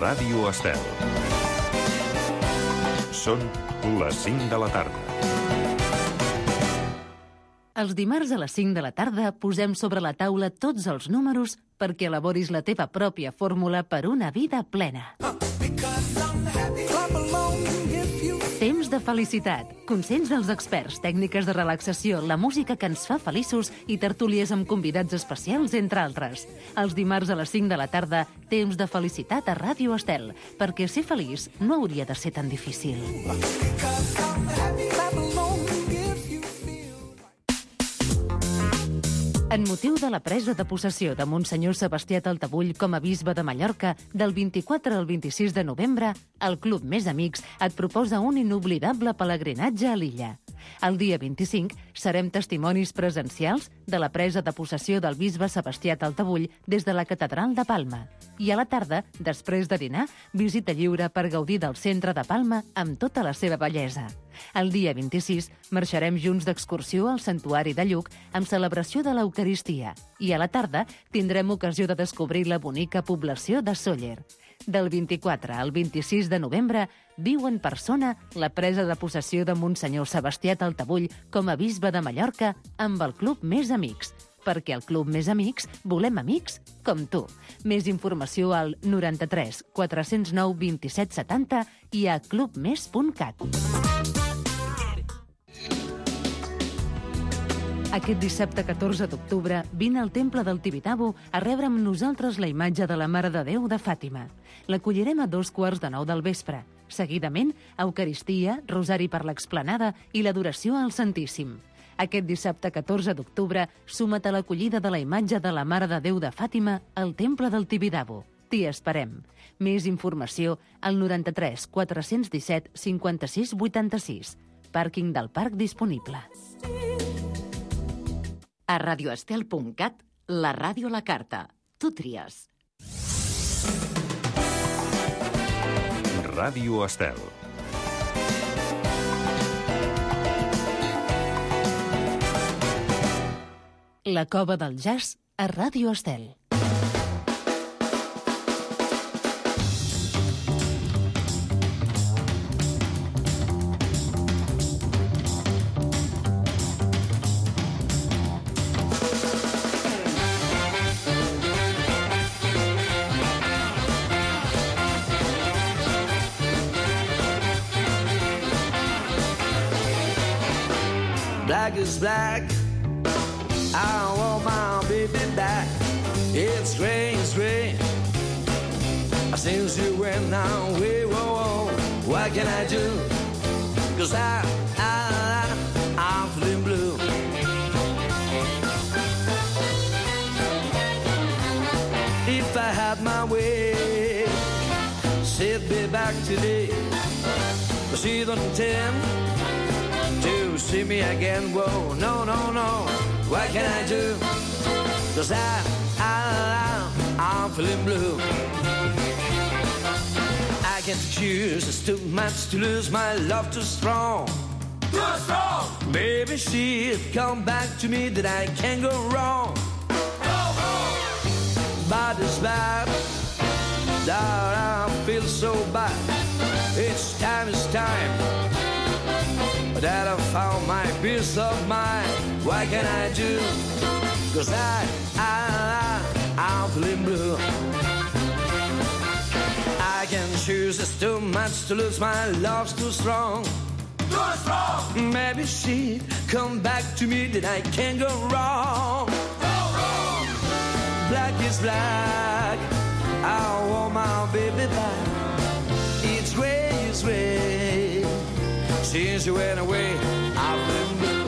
Ràdio Estel. Són les 5 de la tarda. Els dimarts a les 5 de la tarda posem sobre la taula tots els números perquè elaboris la teva pròpia fórmula per una vida plena. Temps de felicitat, consells dels experts, tècniques de relaxació, la música que ens fa feliços i tertúlies amb convidats especials, entre altres. Els dimarts a les 5 de la tarda, temps de felicitat a Ràdio Estel, perquè ser feliç no hauria de ser tan difícil. En motiu de la presa de possessió de Monsenyor Sebastià Taltabull com a bisbe de Mallorca del 24 al 26 de novembre, el Club Més Amics et proposa un inoblidable pelegrinatge a l'illa. El dia 25 serem testimonis presencials de la presa de possessió del bisbe Sebastià Taltabull des de la Catedral de Palma. I a la tarda, després de dinar, visita lliure per gaudir del centre de Palma amb tota la seva bellesa. El dia 26 marxarem junts d'excursió al Santuari de Lluc amb celebració de l'Eucaristia i a la tarda tindrem ocasió de descobrir la bonica població de Sóller. Del 24 al 26 de novembre viu en persona la presa de possessió de Monsenyor Sebastià Taltabull com a bisbe de Mallorca amb el Club Més Amics, perquè al Club Més Amics volem amics com tu. Més informació al 93 409 27 70 i a clubmes.cat. Aquest dissabte 14 d'octubre vine al Temple del Tibidabo a rebre amb nosaltres la imatge de la Mare de Déu de Fàtima. L'acollirem a 8:15 del vespre. Seguidament, Eucaristia, Rosari per l'Explanada i l'adoració al Santíssim. Aquest dissabte 14 d'octubre suma't a l'acollida de la imatge de la Mare de Déu de Fàtima al Temple del Tibidabo. T'hi esperem. Més informació al 93 417 56 86. Pàrquing del parc disponible. A radioestel.cat, la ràdio a la carta. Tu tries. Ràdio Estel. La Cova del Jazz a Ràdio Estel. Black is black, I want my baby back. It's gray, since you went away, whoa, what can I do? 'Cause I'm feeling blue. If I had my way, she'd be back today. But she don't intend to see me again, whoa, no, what can I do? 'Cause I'm feeling blue. I can't choose, it's too much to lose, my love too strong. Too strong! Baby, she'd come back to me, that I can't go wrong. Go wrong! Body's bad, that I feel so bad. It's time that I found my peace of mind. What can I do? 'Cause I'm feeling blue. I can choose, it's too much to lose, my love's too strong. Too strong! Maybe she'd come back to me, that I can't go wrong. Go wrong! Black is black, I want my baby back. It's gray, since you went away, I've been blue.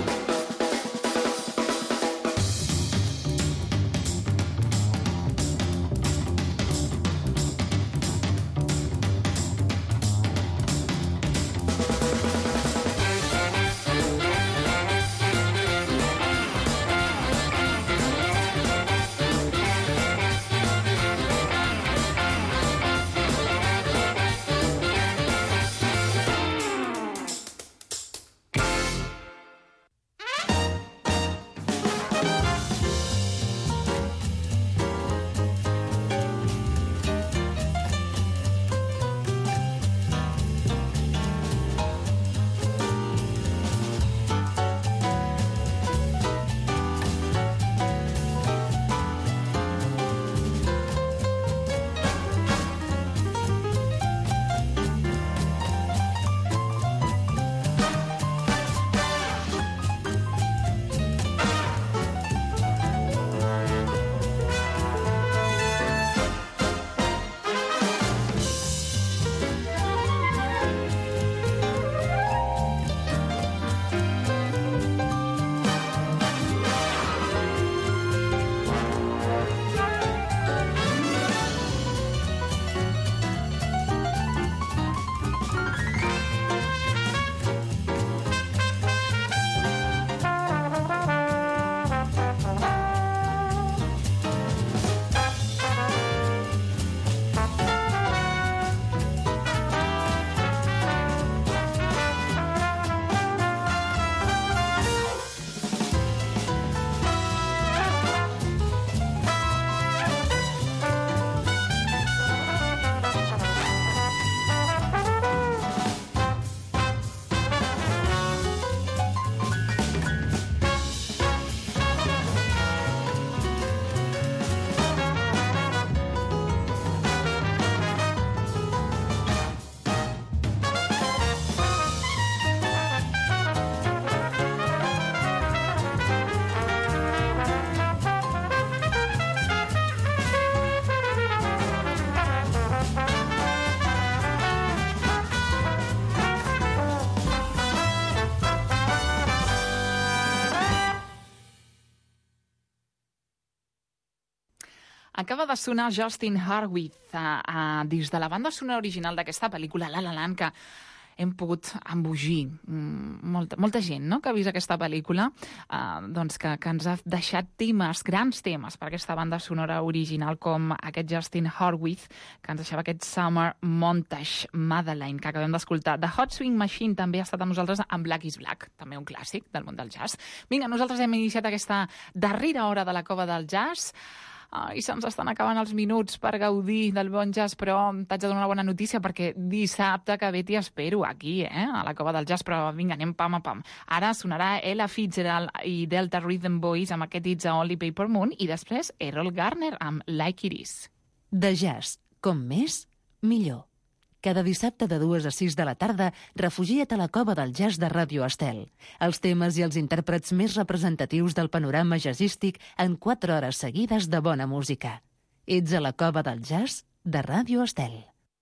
Acaba de sonar Justin Hurwitz dins de la banda sonora original d'aquesta pel·lícula La La Land, que hem pogut embogir molta gent, no?, que ha vist aquesta pel·lícula, doncs que ens ha deixat temes, grans temes per aquesta banda sonora original, com aquest Justin Hurwitz, que ens deixava aquest Summer Montage Madeleine, que acabem d'escoltar. The Hot Swing Machine també ha estat amb nosaltres en Black is Black, també un clàssic del món del jazz. Vinga, nosaltres hem iniciat aquesta darrera hora de la Cova del Jazz, i se'ns estan acabant els minuts per gaudir del bon jazz, però t'haig de donar una bona notícia, perquè dissabte que ve t'hi espero aquí, a la Cova del Jazz, però vinga, anem pam a pam. Ara sonarà Ella Fitzgerald i Delta Rhythm Boys amb aquest It's a Only Paper Moon, i després Errol Garner amb Like It Is. De jazz, com més, millor. Cada dissabte de 2 a 6 de la tarda, refugia't a la Cova del Jazz de Ràdio Estel. Els temes i els intèrprets més representatius del panorama jazzístic en 4 hores seguides de bona música. Ets a la Cova del Jazz de Ràdio Estel.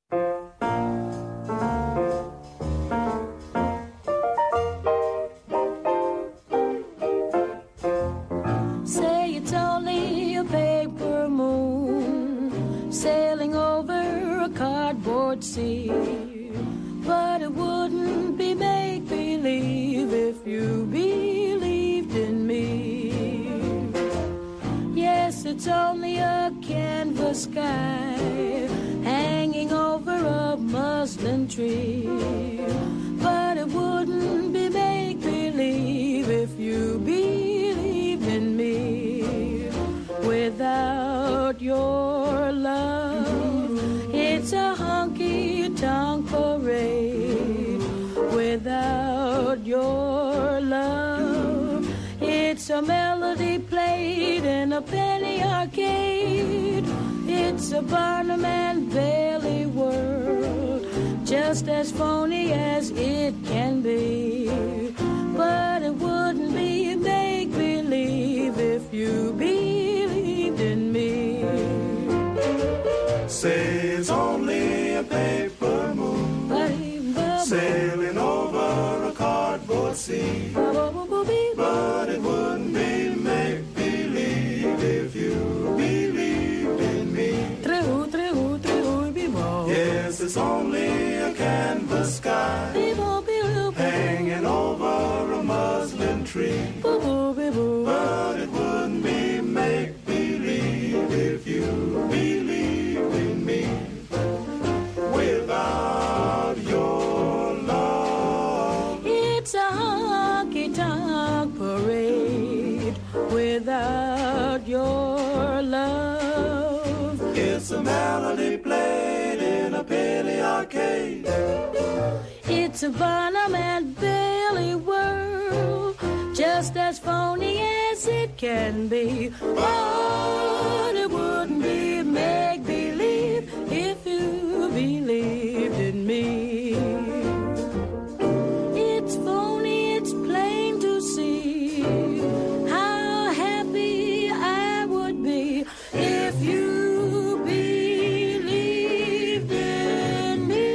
Say it's only a paper moon sailing over a cardboard sea, but it wouldn't be make-believe if you believed in me. Yes, it's only a canvas sky hanging over a muslin tree, but it wouldn't be make-believe if you believed in me. Without your love, it's a honky-tonk parade. Without your love, it's a melody played in a penny arcade. It's a Barnum and Bailey world, just as phony as it can be. But it wouldn't be make-believe if you believed in me. Say it's only a paper moon sailing over a cardboard sea, but it wouldn't be make-believe if you believed in me. Yes, it's only a canvas sky hanging over a muslin tree, but it wouldn't be make-believe if you believed in me. Without your love, it's a honky-tonk parade. Without your love, it's a melody played in a penny arcade. It's a Barnum and Bailey world, just as phony as it can be. But it wouldn't be make-believe if you believed in me. It's phony, it's plain to see how happy I would be if you believed in me.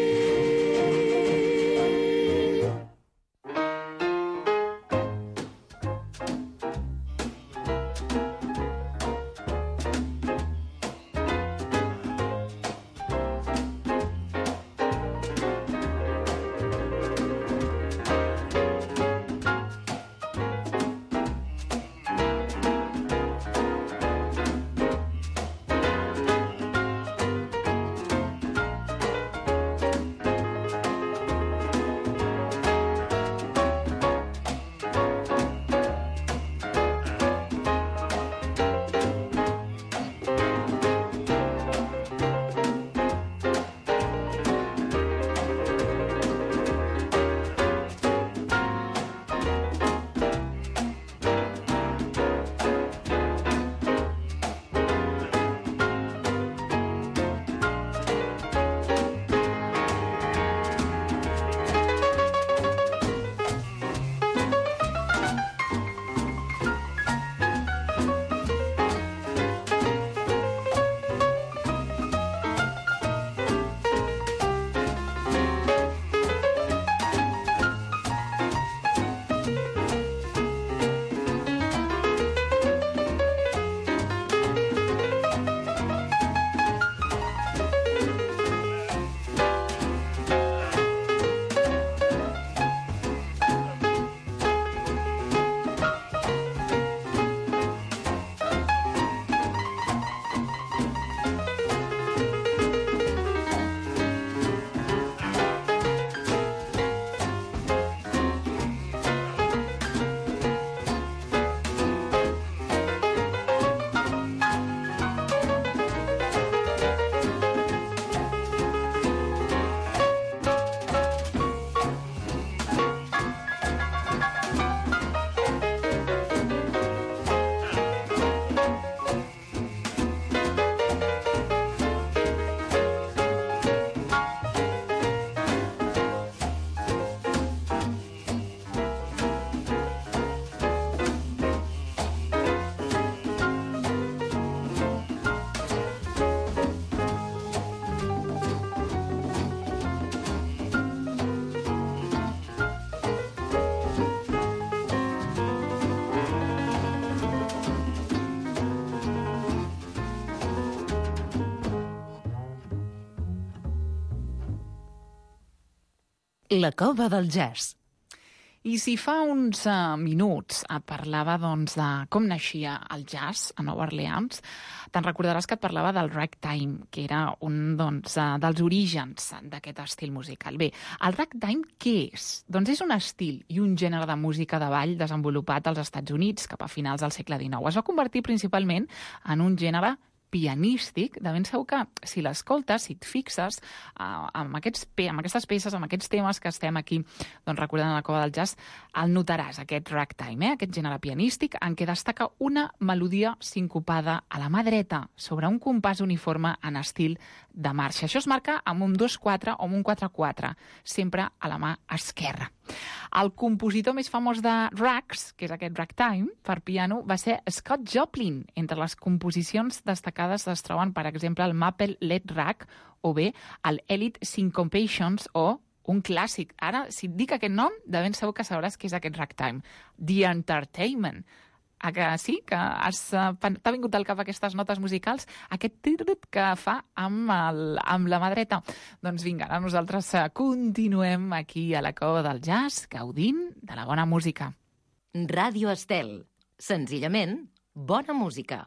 La cova del jazz. I si fa uns minuts et parlava doncs, de com naixia el jazz a Nova Orleans, te'n recordaràs que et parlava del ragtime, que era un dels orígens d'aquest estil musical. Bé, el ragtime què és? Doncs és un estil i un gènere de música de ball desenvolupat als Estats Units cap a finals del segle XIX. Es va convertir principalment en un gènere pianístic, de ben segur que si l'escoltes, si et fixes amb aquestes peces, amb aquests temes que estem aquí doncs, recordant a la cova del jazz, el notaràs, aquest ragtime, aquest gènere pianístic en què destaca una melodia sincopada a la mà dreta sobre un compàs uniforme en estil de marxa. Això es marca amb un 2-4 o amb un 4-4, sempre a la mà esquerra. El compositor més famós de rags, que és aquest ragtime, per piano, va ser Scott Joplin. Entre les composicions destacades es troben, per exemple, el Maple Lead Rag o bé el Elite Syncopations o un clàssic. Ara, si et dic aquest nom, de ben segur que sabràs què és aquest ragtime. The Entertainment. A que sí? Que t'ha vingut al cap aquestes notes musicals? Aquest tirrit que fa amb la mà dreta? Doncs vinga, ara nosaltres continuem aquí a la cova del jazz, gaudint de la bona música. Ràdio Estel. Senzillament, bona música.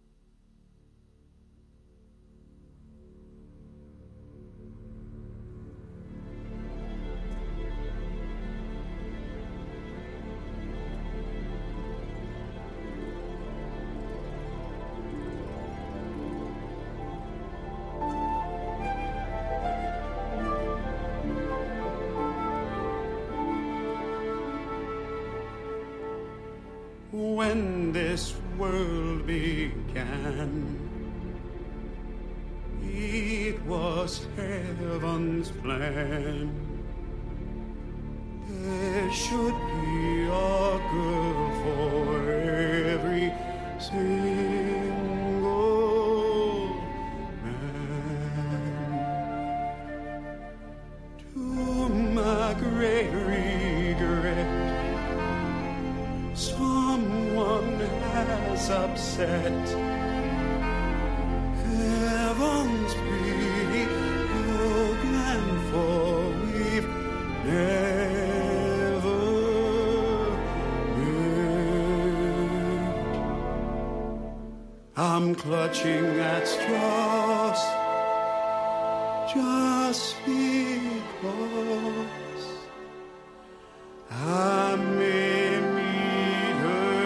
When this world began, it was heaven's plan. There should be a girl for every single man. To my great regret, someone has upset heaven's big program, for we've never met. I'm clutching at straws just because I may meet her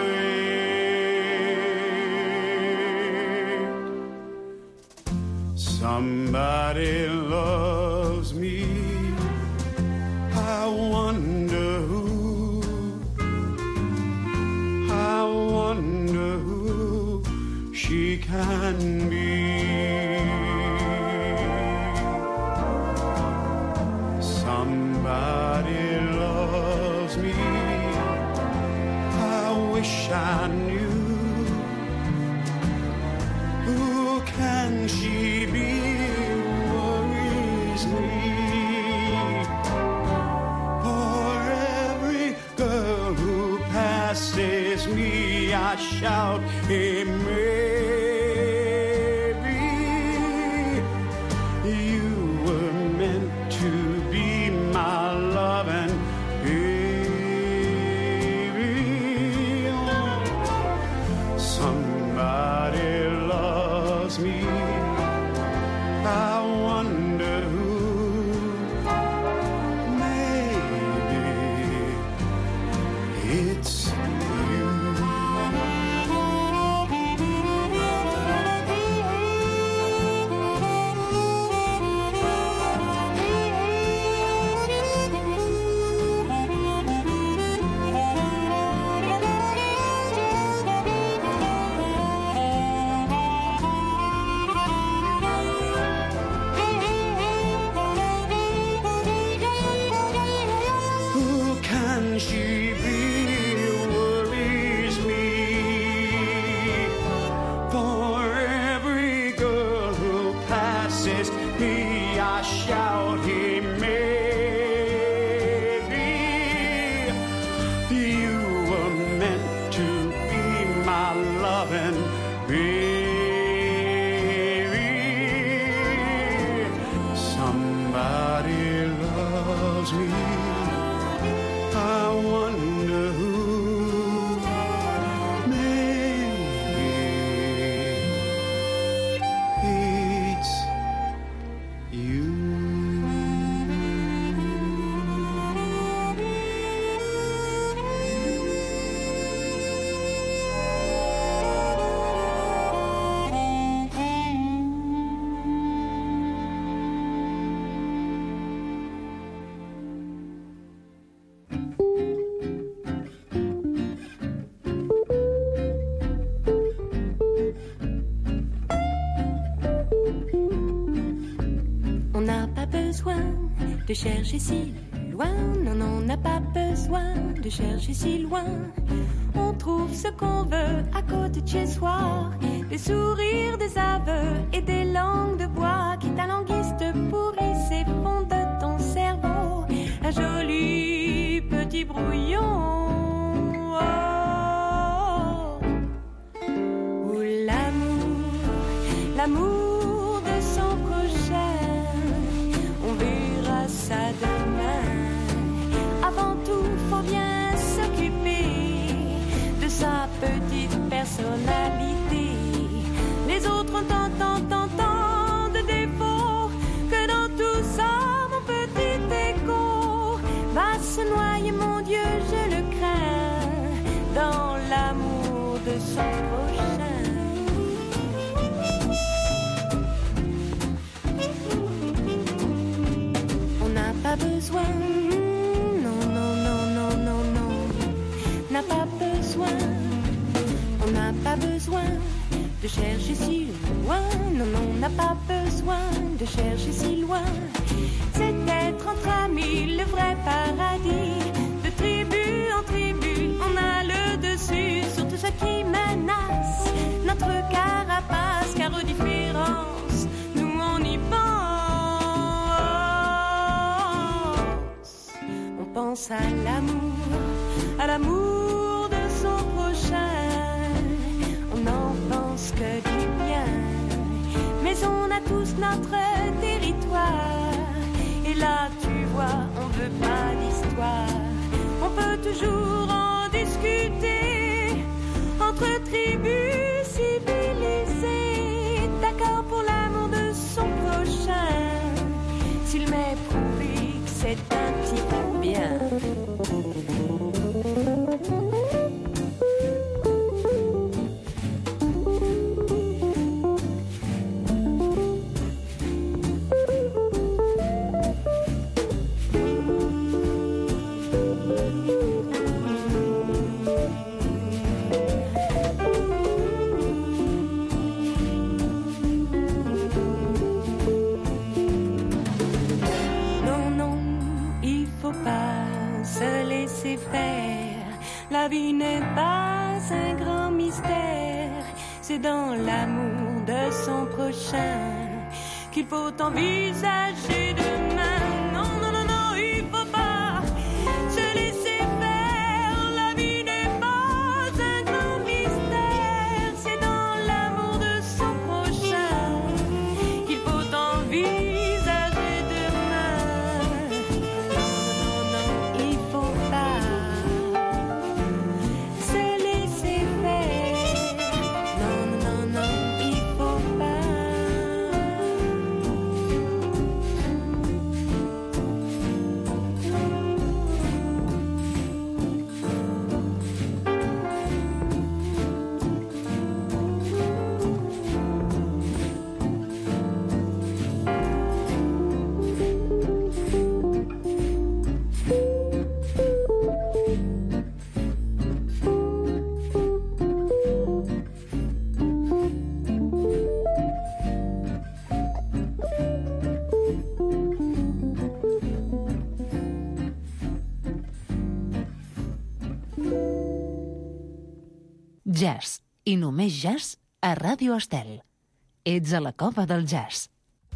end. Somebody loves me, I wonder who, I wonder who she can be. Somebody loves me, I wish I knew. Who can she be? Worries me. For every girl who passes me, I shout, hey, Mary, you were meant to be my love and baby. Somebody loves me, I wonder who. Maybe it's you. besoin de chercher si loin. Non, on n'a pas besoin de chercher si loin. On trouve ce qu'on veut à côté de chez soi. Des sourires, des aveux et des langues de bois qui t'alanguissent, te pourrissent et font de ton cerveau un joli petit brouillon. Où l'amour de son prochain, on verra ça demain. Avant tout, faut bien s'occuper de sa petite personnalité. Les autres ont tant de défauts que dans tout ça, mon petit écho va se noyer, mon Dieu, je le crains, dans l'amour de son prochain. On n'a pas besoin, n'a pas besoin, on n'a pas besoin de chercher si loin. Non, on n'a pas besoin de chercher si loin. C'est être entre amis le vrai paradis. De tribu en tribu, on a le dessus sur tout ce qui menace notre carapace. Car aux différences, nous on y pense. On pense à l'amour de son prochain. On n'en pense que du bien, mais on a tous notre territoire. Et là tu vois, on veut pas d'histoire. On peut toujours en discuter entre tribus civilisées, d'accord pour l'amour de son prochain, s'il m'est prouvé que c'est un petit peu bien. La vie n'est pas un grand mystère, c'est dans l'amour de son prochain qu'il faut envisager demain. Non, non, non, non, il faut pas se laisser faire. La vie n'est pas un grand mystère, c'est dans l'amour de son prochain qu'il faut envisager demain. Non, non, non, il faut pas se laisser faire. Non, non, non, il faut pas. Jazz, i només jazz a Ràdio Estel. Ets a la cova del jazz.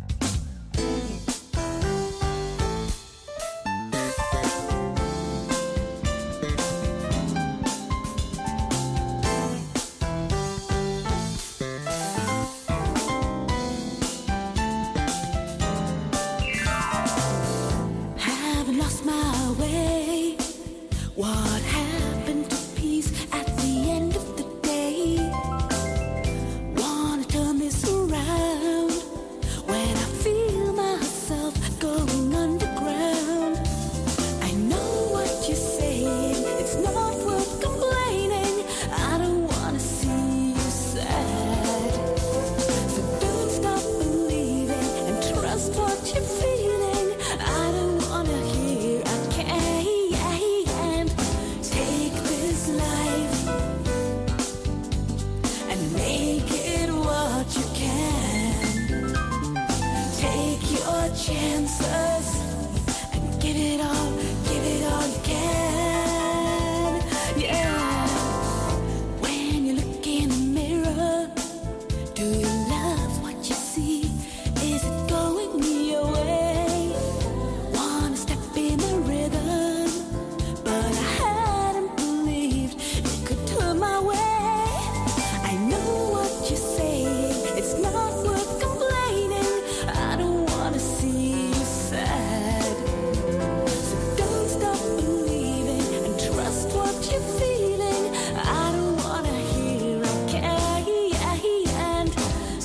Have lost my way. What happened to peace at the end of the day? Wanna turn this around. chances and give it all you can. Yeah. When you look in the mirror, do you love what you see? Is it going your way? Wanna step in the rhythm, but I hadn't believed it could turn my way. I know what you're saying, it's not worth complaining. I don't wanna see you sad. So don't stop believing and trust what you're feeling. I don't wanna hear a can.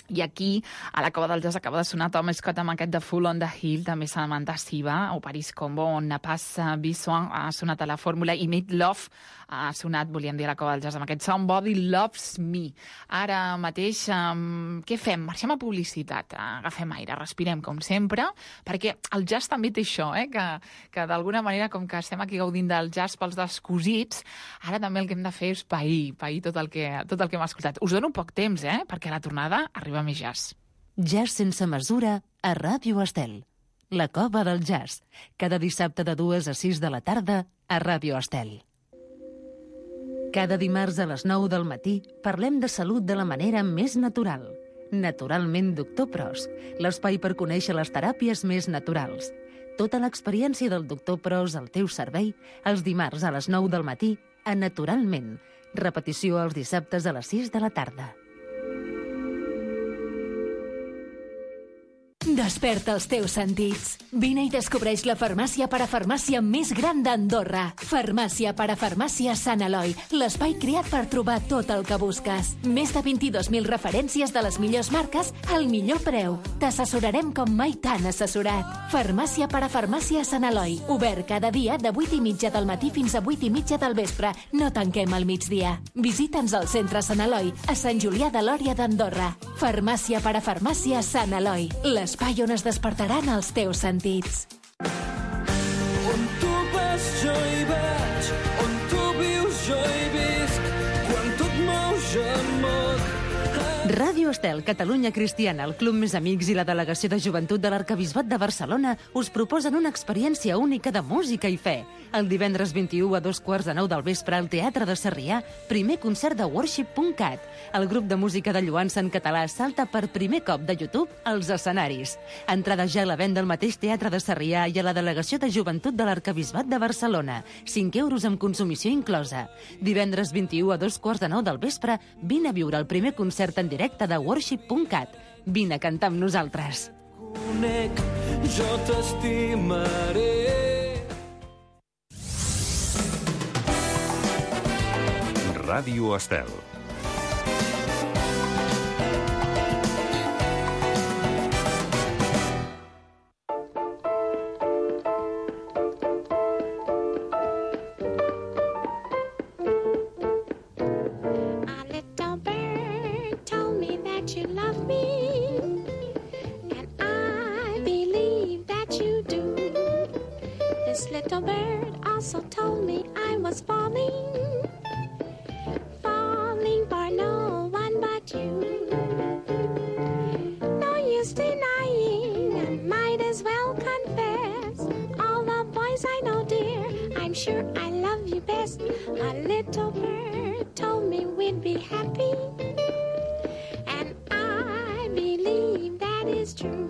I aquí, a la Cova del Jazz, acaba de sonar Tom Scott amb aquest de Full on the Hill, també Samantha Siva, o Paris Combo, on n'a pas besoin, ha sonat a la fórmula, i Made Love ha sonat, volíem dir, a la Cova del Jazz, amb aquest Somebody Loves Me. Ara mateix, què fem? Marxem a publicitat, agafem aire, respirem, com sempre, perquè el jazz també té això, que d'alguna manera, com que estem aquí gaudint del jazz pels descosits, ara també el que hem de fer és pair tot el que hem escoltat. Us dono poc temps, perquè a la tornada arriba més jazz. Jazz sense mesura a Ràdio Estel. La Cova del Jazz. Cada dissabte de 2 a 6 de la tarda a Ràdio Estel. Cada dimarts a les 9 del matí parlem de salut de la manera més natural. Naturalment Doctor Pros, l'espai per conèixer les teràpies més naturals. Tota l'experiència del Doctor Pros al teu servei els dimarts a les 9 del matí a Naturalment. Repetició els dissabtes a les 6 de la tarda. Desperta els teus sentits. Vine i descobreix la farmàcia parafarmàcia més gran d'Andorra. Farmàcia parafarmàcia Sant Eloi, l'espai creat per trobar tot el que busques. Més de 22.000 referències de les millors marques al millor preu. T'assessorarem com mai t'han assessorat. Farmàcia parafarmàcia Sant Eloi, obert cada dia de 8:30 del matí fins a 8:30 del vespre. No tanquem al migdia. Visita'ns al centre Sant Eloi, a Sant Julià de Lòria d'Andorra. Farmàcia parafarmàcia Sant Eloi, l'espai on es despertaran els teus sentits. On tu vas jo hi vaig, on tu vius jo hi visc, quan tu et mous jo em moc. Ràdio Estel, Catalunya Cristiana, el Club Més Amics i la Delegació de Joventut de l'Arquebisbat de Barcelona us proposen una experiència única de música i fe. El divendres 21 a 8:45 del vespre al Teatre de Sarrià, primer concert de Worship.cat. El grup de música de lloança en català salta per primer cop de YouTube als escenaris. Entrada ja a la venda al mateix Teatre de Sarrià i a la Delegació de Joventut de l'Arquebisbat de Barcelona. 5 euros amb consumició inclosa. Divendres 21 a 8:45 del vespre, vine a viure el primer concert en directe de Worship.cat. Vine a cantar amb nosaltres. Conec, jo t'estimaré. Ràdio Estel. Little bird also told me I was falling for no one but you. No use denying, I might as well confess. All the boys I know, dear, I'm sure I love you best. A little bird told me we'd be happy, and I believe that is true.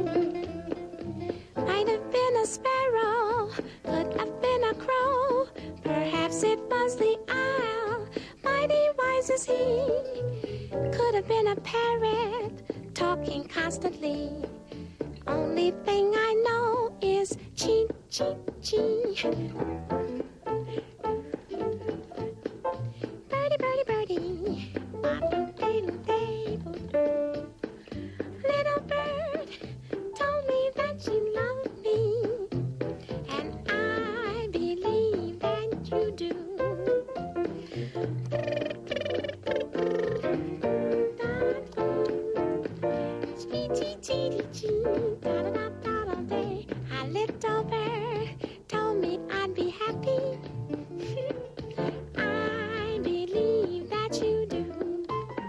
Might have been a sparrow, could have been a crow, perhaps it was the owl, mighty wise is he. Could have been a parrot, talking constantly. Only thing I know is chee, chee, chee. Birdie, birdie, birdie. Little bird told me that she loved me, and I believe that you do. A little bird told me I'd be happy. I believe that you do.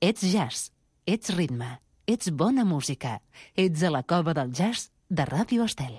Ets jazz, ets ritme, ets bona música. Ets a la cova del jazz de Ràdio Estel.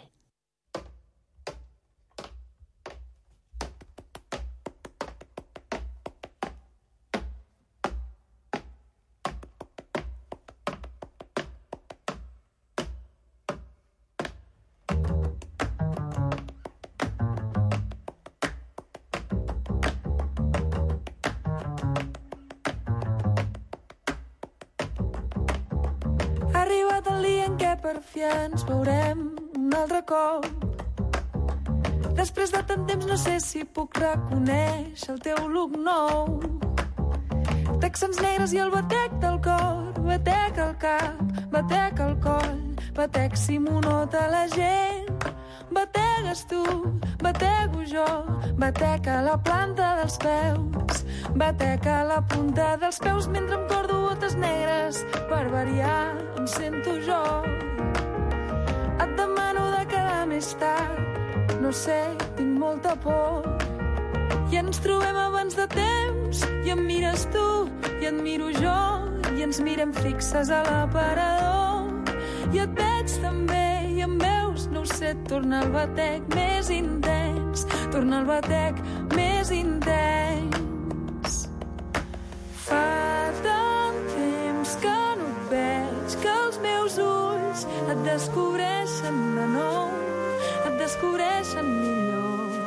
Per fi ens veurem un altre cop. Després de tant temps no sé si puc reconèixer el teu look nou. Texans negres i el batec del cor, batec al cap, batec al coll, batec si m'ho nota la gent. Bategues tu, batego jo, batec a la planta dels peus, batec a la punta dels peus mentre em cordo botes negres. Per variar em sento jo. Et demano de quedar més tard, no sé, tinc molta por. I ens trobem abans de temps, i em mires tu, i et miro jo, i ens mirem fixes a l'aparador. I et veig també, i em veus, no ho sé, torna el batec més intens, torna el batec més intens. Fa tant temps que no et veig, que els meus ulls et descobreixen de nou, et descobreixen millor.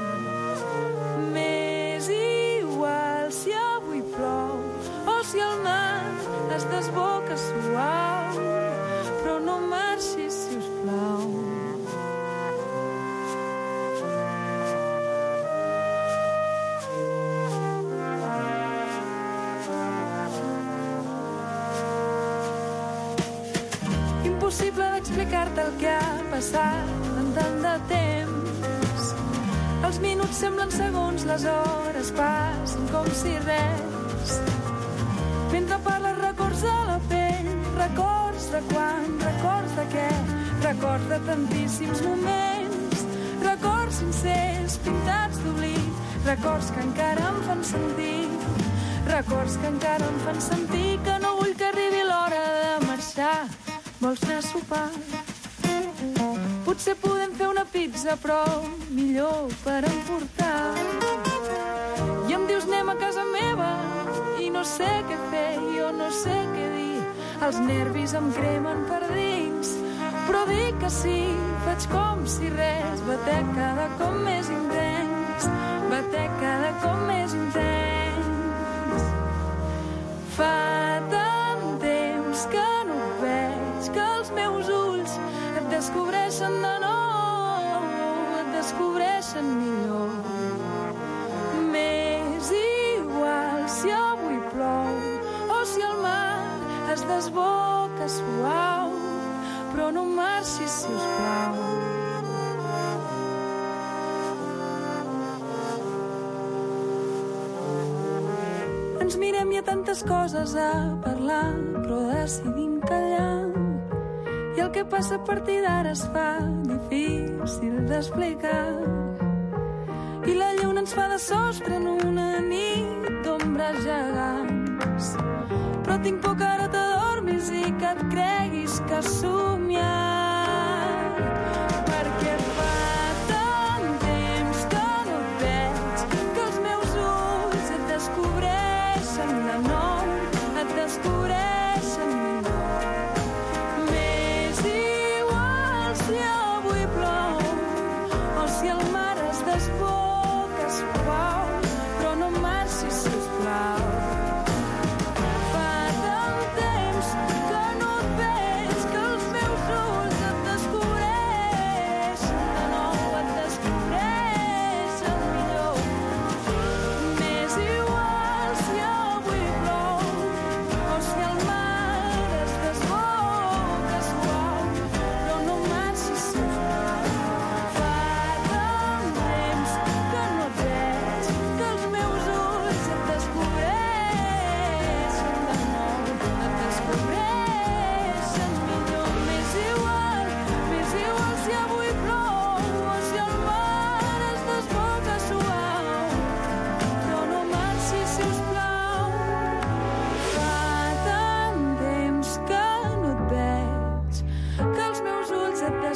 M'és igual si avui plou o si el mar es desboca suau, però no marxis, si us plau. Impossible d'explicar-te el que ha passat en tant de temps. Els minuts semblen segons, les hores passen com si res. Mentre parles records a la pell, records de quan, records de què, records de tantíssims moments, records sincers pintats d'oblit, records que encara em fan sentir, records que encara em fan sentir que no vull que arribi l'hora de marxar. Vols anar a sopar? Potser podem fer una pizza, però millor per emportar. I em dius anem a casa meva i no sé què fer, jo no sé què dir. Els nervis em cremen per dins, però dic que sí, faig com si res. Batec cada cop més intens, batec cada cop més intens. Fa tant temps que no et veig, que els meus ulls et descobreixen de nou, et descobreixen millor. M'és igual si avui plou o si el mar es desboca suau, però no marxis, si us plau. Ens mirem, hi ha tantes coses a parlar, però decidim callar. I el que passa a partir d'ara es fa difícil d'explicar. I la lluna ens fa de sostre en una nit d'ombres gegants. Però tinc por que ara t'adormis i que et creguis que has somiat. Perquè fa tant temps que no et veig, que els meus ulls et descobreixen de nou, et descobreixen millor. M'és igual si avui plou o si el mar es desboca suau, però no marxis, si us plau. Fa tant temps que no et veig, que els meus ulls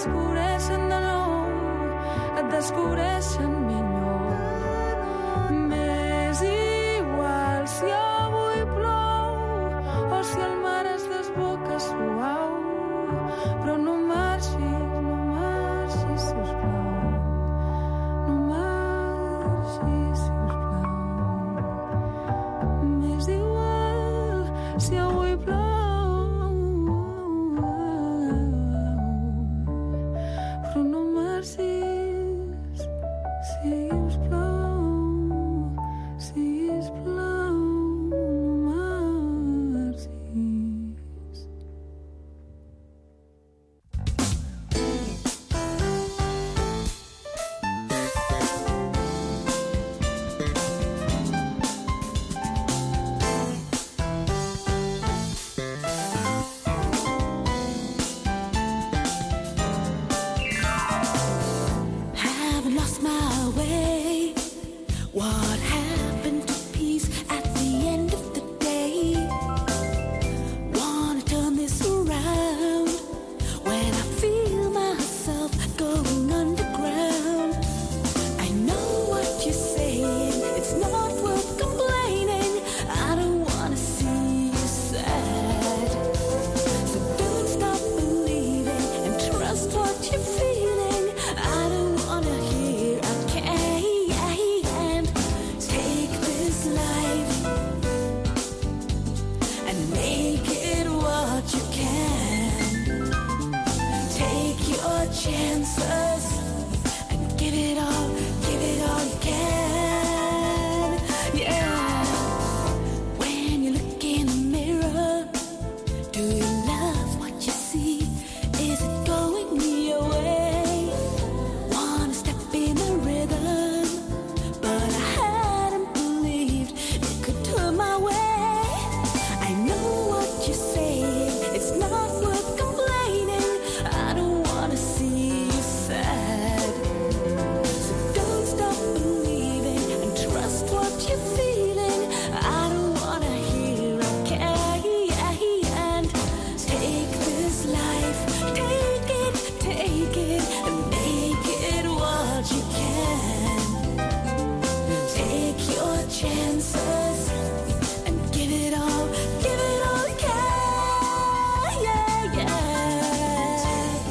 descobreixen de nou, et descobreixen millor. M'és igual si avui plou o si el mar es desboca suau, però no marxis, sisplau. No marxis, sisplau. M'és igual si avui plou, però no marxis, sisplau, sisplau, no marxis. Have lost my way. What happened to peace at the end of the day? Wanna turn this around when I feel myself going underground. I know what you're saying, it's not worth complaining. I don't wanna see you sad. So don't stop believing and trust what you're feeling. I don't wanna hear I can't. Take this life and make it what you can. Take your chances and give it all you can. Yeah. When you look in the mirror, do you love what you see? Is it going your way? Wanna step in the rhythm, but I hadn't believed it could turn my way. I know what you're saying, it's not worth complaining. I don't wanna see you sad. So don't stop believing and trust what you're feeling. I don't wanna hear I can't. Take this life, take it, and make it what you can. Take your chances and give it all you can. Yeah, yeah.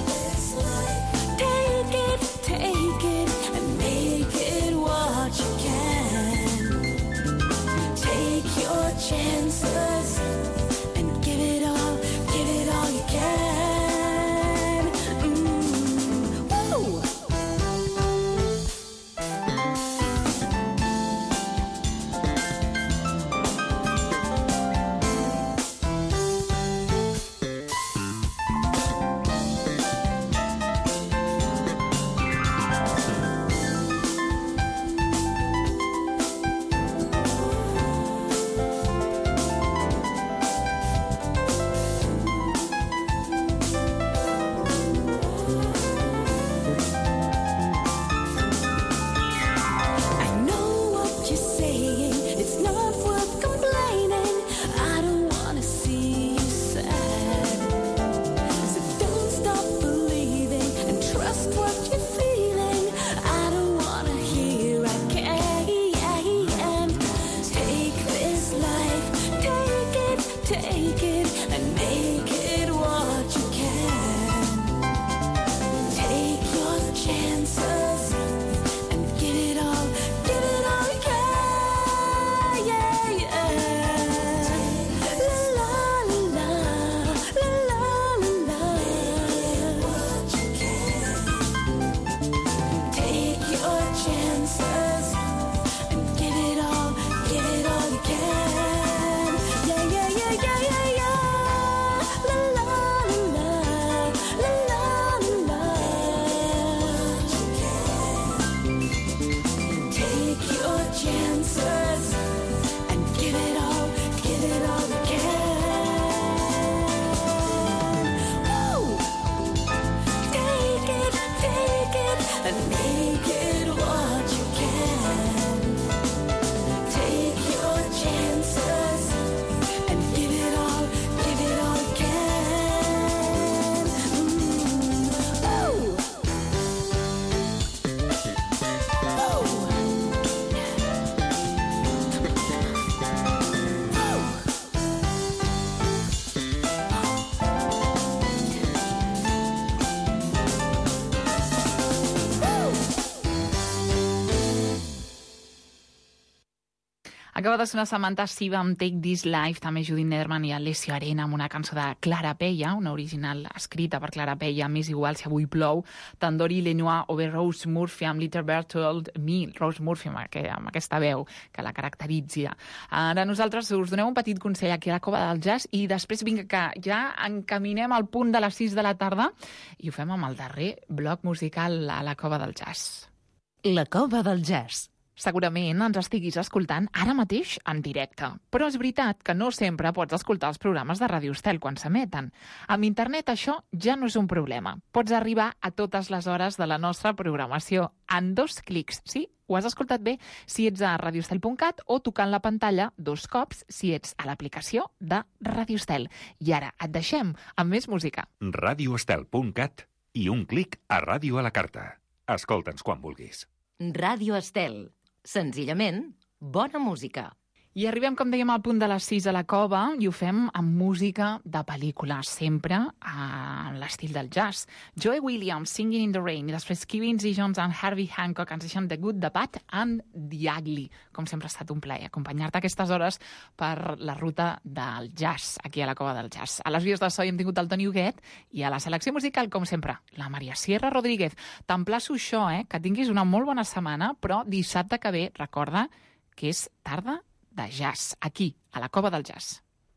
Take it, and make it what you can. Take your chances and give it all you can. Woo! I know what you're saying, it's not worth complaining. I don't wanna see you sad. So don't stop believing and trust what you're feeling. I don't wanna hear I can't. Take this life, take it, and make it what you can. Take your chances and give it all you can. Yeah, yeah. La la la, la la la. What you can. Acaba de sonar Samantha Siva amb Take This Life, també Judy Nerman i Alessio Arena amb una cançó de Clara Peia, una original escrita per Clara Peia, M'és igual si avui plou, Tandori Lenoir o bé Rose Murphy amb Little Bird Told Me, Rose Murphy amb aquesta veu que la caracteritzi. Ara nosaltres us donem un petit consell aquí a la Cova del Jazz i després vinga que ja encaminem al punt de les 6 de la tarda i ho fem amb el darrer bloc musical a la Cova del Jazz. La Cova del Jazz. Segurament ens estiguis escoltant ara mateix en directe, però és veritat que no sempre pots escoltar els programes de Ràdio Estel quan s'emeten. Amb internet això ja no és un problema. Pots arribar a totes les hores de la nostra programació en 2 clics, sí? Ho has escoltat bé si ets a radioestel.cat o tocant la pantalla 2 cops si ets a l'aplicació de Ràdio Estel. I ara et deixem amb més música. radioestel.cat i un clic a Ràdio a la Carta. Escolta'ns quan vulguis. Ràdio Estel. Senzillament, bona música. I arribem, com dèiem, al punt de les 6 a la Cova i ho fem amb música de pel·lícula, sempre en l'estil del jazz. Joey Williams, Singing in the Rain, i després Quincy Jones and Herbie Hancock ens deixen The Good, The Bad and The Ugly. Com sempre ha estat un plaer acompanyar-te aquestes hores per la ruta del jazz, aquí a la Cova del Jazz. A les vies de so hi hem tingut el Toni Huguet i a la selecció musical, com sempre, la Maria Sierra Rodríguez. T'emplaço això, que tinguis una molt bona setmana, però dissabte que ve, recorda que és tarda de jazz, aquí, a la Cova del Jazz.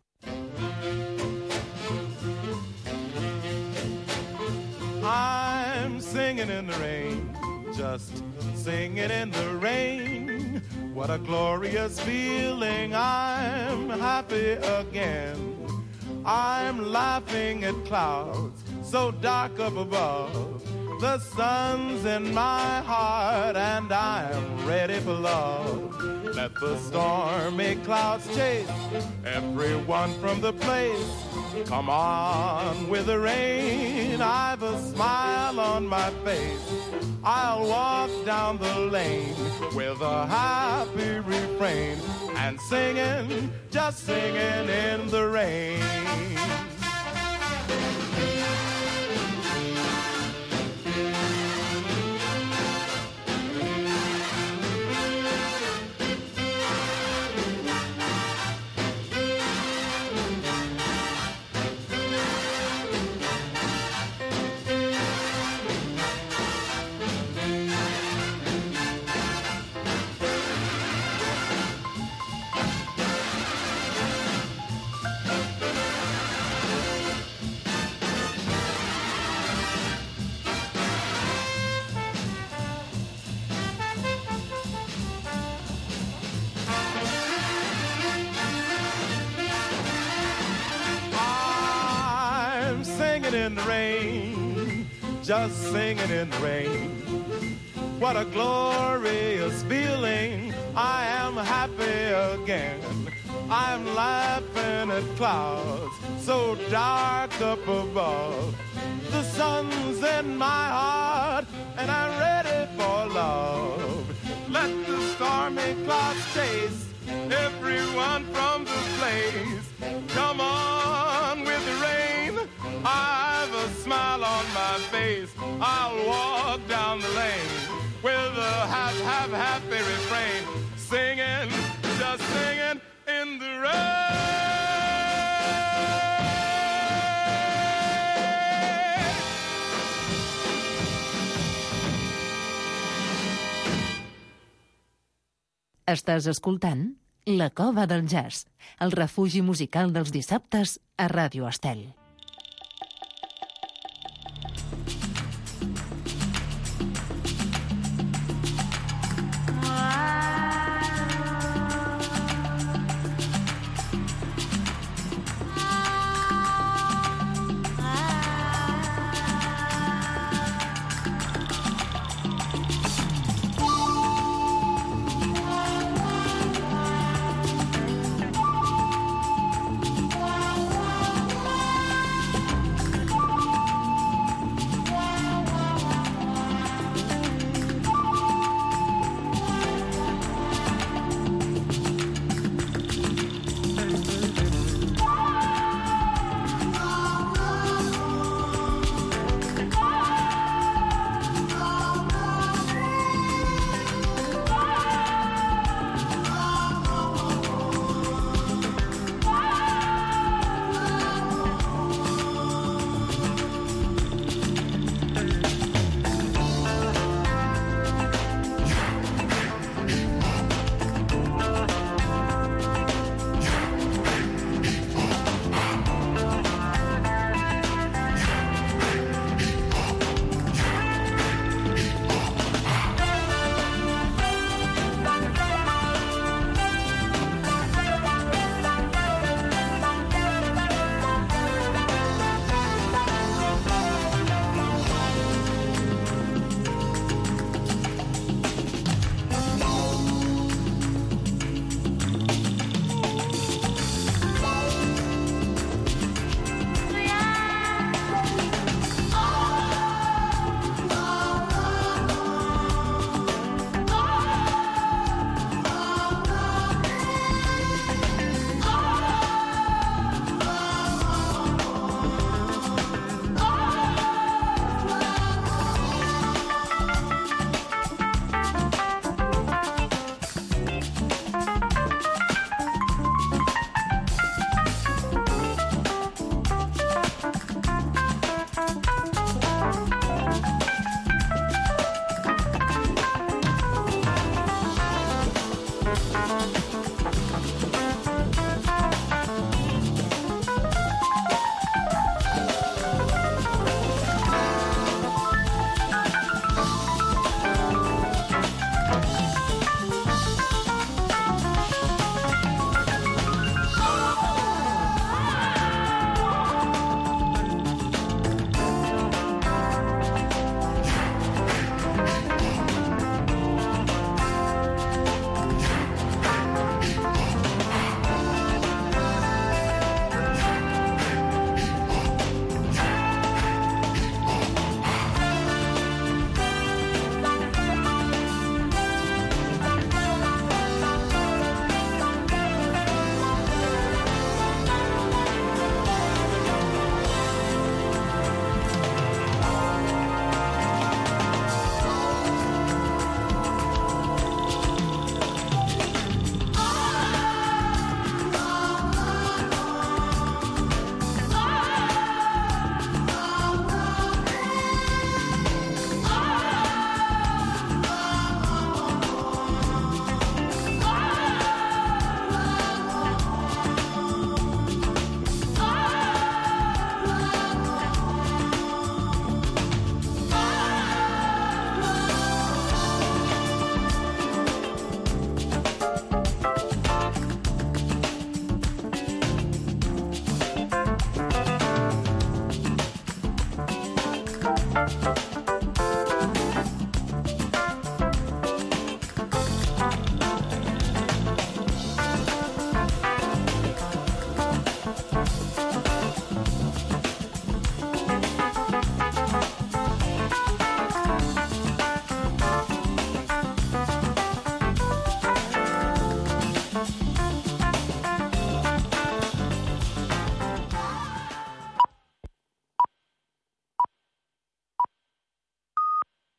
I'm singing in the rain, just singing in the rain. What a glorious feeling, I'm happy again. I'm laughing at clouds so dark up above. The sun's in my heart and I'm ready for love. Let the stormy clouds chase everyone from the place. Come on with the rain, I've a smile on my face. I'll walk down the lane with a happy refrain and singing, just singing in the rain. In the rain, just singing in the rain. What a glorious feeling, I am happy again. I'm laughing at clouds so dark up above. The sun's in my heart and I'm ready for love. Let the stormy clouds chase everyone from the place. Come on with the rain, I've a smile on my face. I'll walk down the lane with a happy refrain, singing, just singing in the rain. Estàs escoltant La Cova del Jazz, el refugi musical dels dissabtes a Ràdio Estel.